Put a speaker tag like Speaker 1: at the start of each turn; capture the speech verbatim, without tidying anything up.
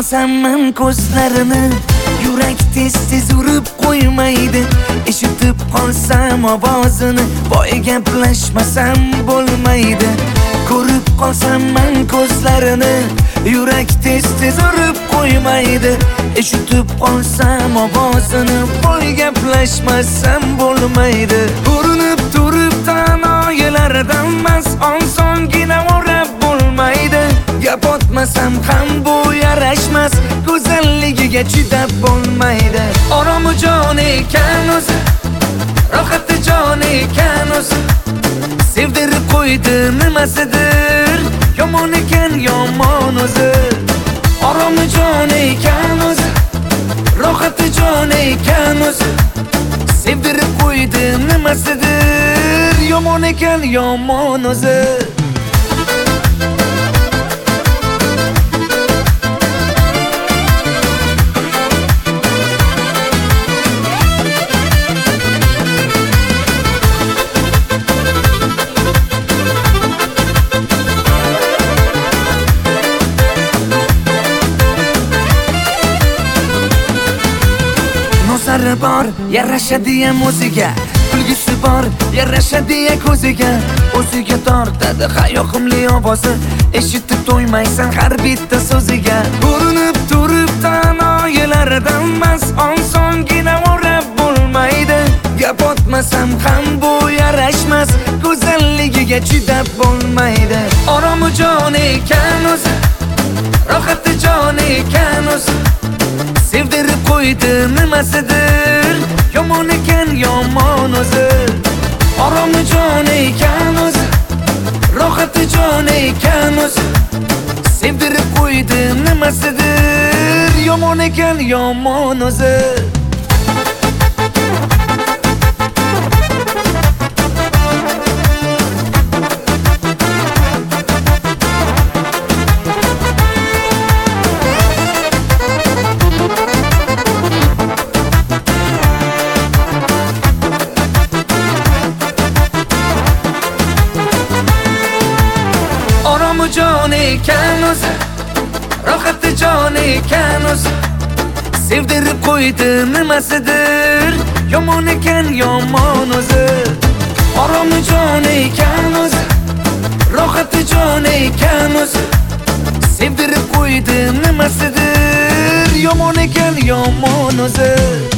Speaker 1: olsam men ko'zlarini, yurak tez-tez urib qo'ymaydi. Eshitib qolsam ovozini, boy gaplashmasam bo'lmaydi. Ko'rib qolsam men ko'zlarini, yurak tez-tez urib qo'ymaydi. Eshitib qolsam ovozini, boy gaplashmasam bo'lmaydi. Urinib turib tanoyalardan mas osongina o'rab bo'lmaydi. Gap otmasam ham bu yarashmas, go'zalligiga chidab bo'lmaydi. Oromi jon ekan o'zi, rohati jon ekan o'zi, sevdirib qo'ydi nimasidir, yomon ekan yomon o'zi. Oromi jon ekan o'zi, rohati jon ekan o'zi, sevdirib qo'ydi nimasidir, yomon ekan yomon o'zi. Sari bor, yarashadiya o'ziga, kulgisi bor, yarashadiya ko'ziga. O'ziga tortadi hayoqimli ovozi, eshitib to'ymaysan har bitta so'ziga. Urinib turib tanoyalardan mas osongina o'rab bo'lmaydi. Gap otmasam ham bu yarashmas, go'zalligiga chidab bo'lmaydi. Oromi jon ekan o'zi, rohati jon ekan o'zi, sevdirib qo'ydi nimasidir, yomon ekan yomon o'zi. Oromi jon ekan o'zi, rohati jon ekan o'zi, sevdirib qo'ydi nimasidir, yomon ekan yomon o'zi. Oromi jon ekan o'zi, rohati jon ekan o'zi, sevdirib qo'ydi nimasidir, yomon ekan yomon o'zi. Oromi jon ekan o'zi, rohati jon ekan o'zi, sevdirib qo'ydi nimasidir, yomon ekan yomon o'zi.